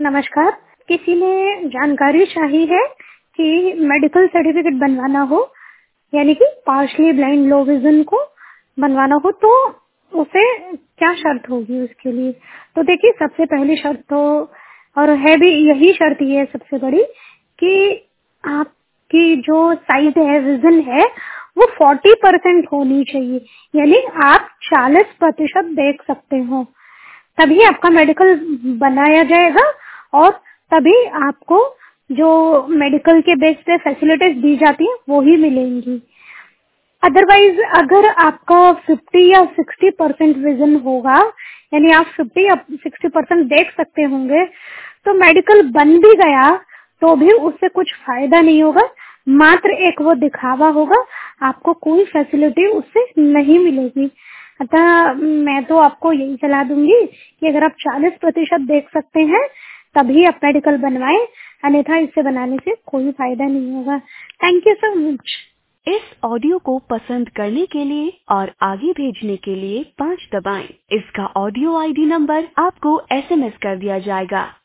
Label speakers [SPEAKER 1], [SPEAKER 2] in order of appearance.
[SPEAKER 1] नमस्कार। किसी ने जानकारी चाहिए है कि मेडिकल सर्टिफिकेट बनवाना हो, यानी कि पार्शली ब्लाइंड लो विजन को बनवाना हो तो उसे क्या शर्त होगी उसके लिए। तो देखिए, सबसे पहली शर्त तो और है भी यही शर्त ही है सबसे बड़ी कि आपकी जो साइज है, विजन है, वो 40% होनी चाहिए, यानी आप 40% देख सकते हो, तभी आपका मेडिकल बनाया जाएगा और तभी आपको जो मेडिकल के बेस पे फैसिलिटीज दी जाती हैं वो ही मिलेंगी। अदरवाइज अगर आपका 50 या 60% विजन होगा, यानी आप 50 या 60% देख सकते होंगे, तो मेडिकल बन भी गया तो भी उससे कुछ फायदा नहीं होगा, मात्र एक वो दिखावा होगा, आपको कोई फैसिलिटी उससे नहीं मिलेगी। अतः मैं तो आपको यही सलाह दूंगी कि अगर आप 40% देख सकते हैं तभी आप मेडिकल बनवाएं, अन्यथा इसे बनाने से कोई फायदा नहीं होगा। Thank you so much.
[SPEAKER 2] इस ऑडियो को पसंद करने के लिए और आगे भेजने के लिए 5 दबाएं। इसका ऑडियो आईडी नंबर आपको SMS कर दिया जाएगा।